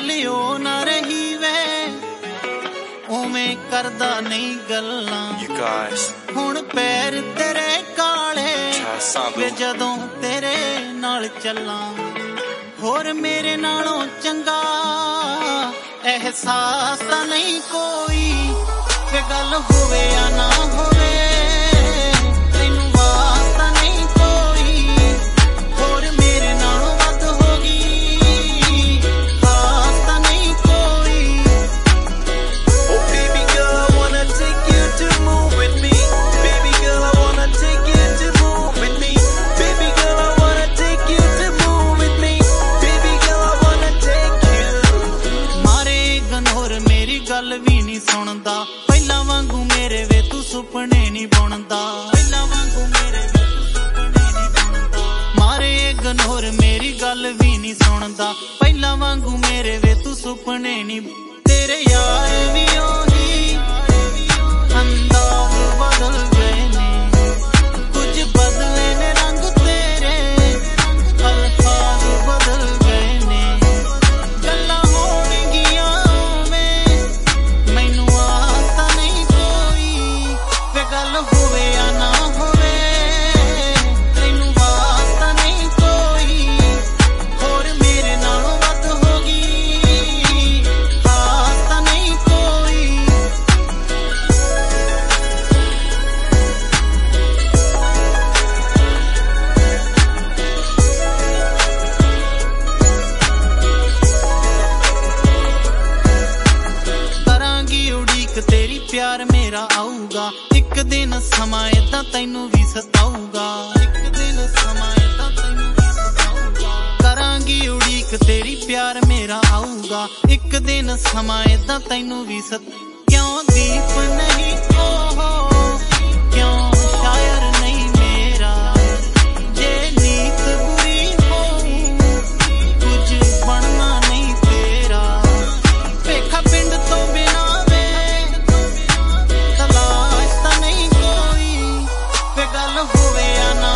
गल ओ ना रही वे उवें करदा नहीं गल्लां हुण पैर तेरे काले वे जदों तेरे नाल चलां होर मेरे नालों चंगा एहसास तां नहीं कोई वे गल होवे या ना होवे तैनूं वास्ता नहीं कोई होर मेरे नालों वध होगी खास तां नहीं कोई Oh baby girl I wanna take you to move with me baby girl I wanna take you to move with me baby girl I wanna take you to move with me baby girl I wanna take you मारे गनोर मेरी गल भी नहीं सुनदा ਪਹਿਲਾਂ ਵਾਂਗੂ ਮੇਰੇ ਵੇ ਤੂੰ ਸੁਪਨੇ ਨਹੀਂ ਬੁਣਦਾ ਪਹਿਲਾਂ ਵਾਂਗੂ ਮੇਰੇ ਵੇ ਤੂੰ ਸੁਪਨੇ ਨਹੀਂ ਬੁਣਦਾ ਮਾਰੇ ਗਨੋਰ ਮੇਰੀ ਗੱਲ ਵੀ ਨਹੀਂ ਸੁਣਦਾ ਪਹਿਲਾਂ ਵਾਂਗੂ ਮੇਰੇ ਵੇ ਤੂੰ ਸੁਪਨੇ ਨਹੀਂ ਤੇਰੇ ਯਾਰ ਵੀ ਉਹੀ ਅੰਦਾਜ਼ ਬਦਲ ਗਏ ਨੇ ਕੁਝ ਬਦਲੇ ਨੇ ਰੰਗ ਤੇਰੇ ਅਲਫਾਜ਼ ਬਦਲ ਗਏ ਨੇ ਗੱਲਾਂ ਹੋਣਗੀਆਂ ਵੇ ਮੈਨੂੰ ਆਸ ਨਹੀਂ ਕੋਈ ਵੇ ਗੱਲ ਹੋਵੇ ਜਾਂ ਨਾ ਹੋਵੇ ਤੈਨੂੰ ਵਾਸਤਾ ਨਹੀਂ ਕੋਈ ਹੋਰ ਮੇਰੇ ਨਾਲੋਂ ਵੱਧ ਹੋਗੀ ਖਾਸ ਤਾਂ ਨਹੀਂ ਕੋਈ ਕਰਾਂਗੀ ਉਡੀਕ ਤੇਰੀ ਪਿਆਰ ਮੇਰਾ ਆਊਗਾ ਇੱਕ ਦਿਨ ਸਮਾਂ ਏਦਾਂ ਤੈਨੂੰ ਵੀ ਸਤਾਊਗਾ ਇੱਕ ਦਿਨ ਸਮਾਂ ਏਦਾਂ ਤੈਨੂੰ ਵੀ ਸਤਾਊਗਾ ਕਰਾਂਗੀ ਉਡੀਕ ਤੇਰੀ ਪਿਆਰ ਮੇਰਾ ਆਊਗਾ ਇੱਕ ਦਿਨ ਸਮਾਂ ਏਦਾਂ ਤੈਨੂੰ ਵੀ ਕਿਉਂ ਦੀਪ ਨਹੀਂ ਓਹੋ ਕਿਉਂ ਸ਼ਾਇਰ ਨਹੀਂ ਮੇਰਾ ਜੇ ਨੀਤ ਬੁਰੀ ਹੋਊ ਕੁਝ ਬਣਨਾ ਨਹੀਂ ਤੇਰਾ ਵੇਖਾ ਪਿੰਡ ਤੋਂ ਬਿਨਾਂ ਵੇ ਤਲਾਸ਼ ਤਾਂ ਨਹੀਂ ਕੋਈ ਵੇ ਗੱਲ ਹੋਵੇ ਜਾਂ ਨਾ